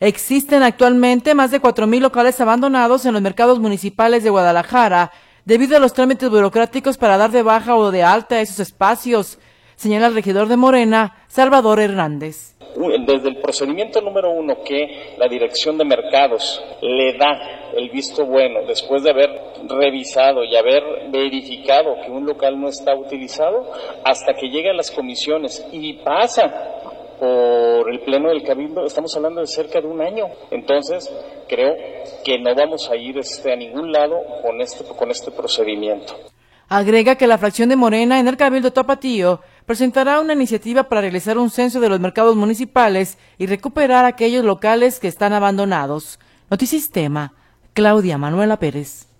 Existen actualmente más de 4,000 locales abandonados en los mercados municipales de Guadalajara debido a los trámites burocráticos para dar de baja o de alta esos espacios, señala el regidor de Morena, Salvador Hernández. Desde el procedimiento número 1 que la Dirección de Mercados le da el visto bueno después de haber revisado y haber verificado que un local no está utilizado, hasta que llega a las comisiones y pasa por el Pleno del Cabildo, estamos hablando de cerca de un año. Entonces, creo que no vamos a ir a ningún lado con este procedimiento. Agrega que la fracción de Morena en el Cabildo Tapatío presentará una iniciativa para realizar un censo de los mercados municipales y recuperar aquellos locales que están abandonados. Notisistema, Claudia Manuela Pérez.